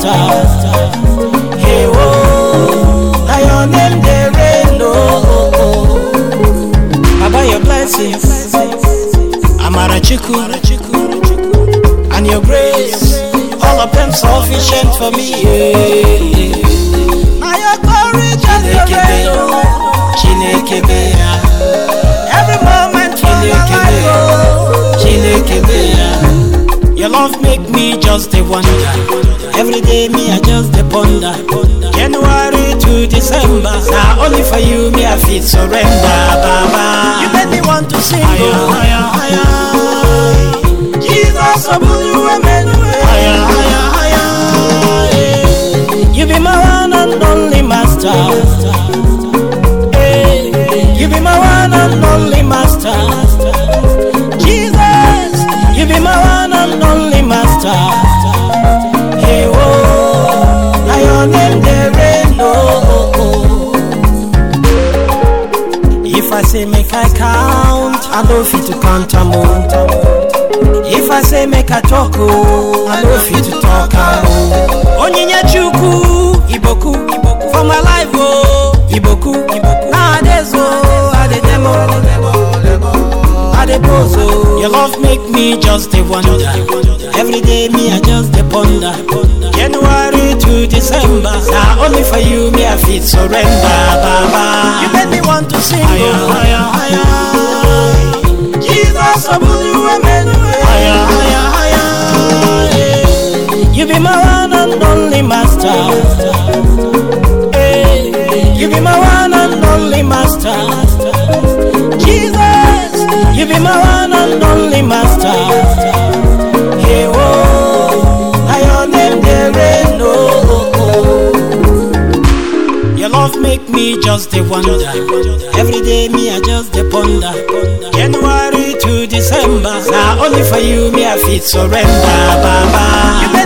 master. Hey, oh, now your name they reign, oh. Baba, your blessings, Amara Chiku, and your grace, all of them sufficient for me. Now your glory just the reign, oh. Every moment for my life, oh. Your love make me just a wonder. Every day me I just a ponder. January to December, now only for you me I feel surrender, Baba. You made me want to sing, oh. Jesus, you be my one and only master. You be my one and only master. Jesus, you be my one and only master. Hey, oh, now your name they reign, oh. If I say make I count, I know fit to count a month. If I say make I talk, oh, I know fit to talk. Onyinya chuku, iboku, for my life, oh, iboku. Nowadays, oh, I the demo, I the pose, oh. Your love make me just a wonder. Every day me I just a ponder. January to December, now only for you me I feel surrender, Baba. You made me want to sing, oh. Jesus, you be my one and only master. You be my one and only master. Jesus, you be my one and only master. Hey, oh, now your name they reign, oh. Your love make me just a wonder. Every day me I just a ponder. January to December, now only for you me I feel surrender, Baba.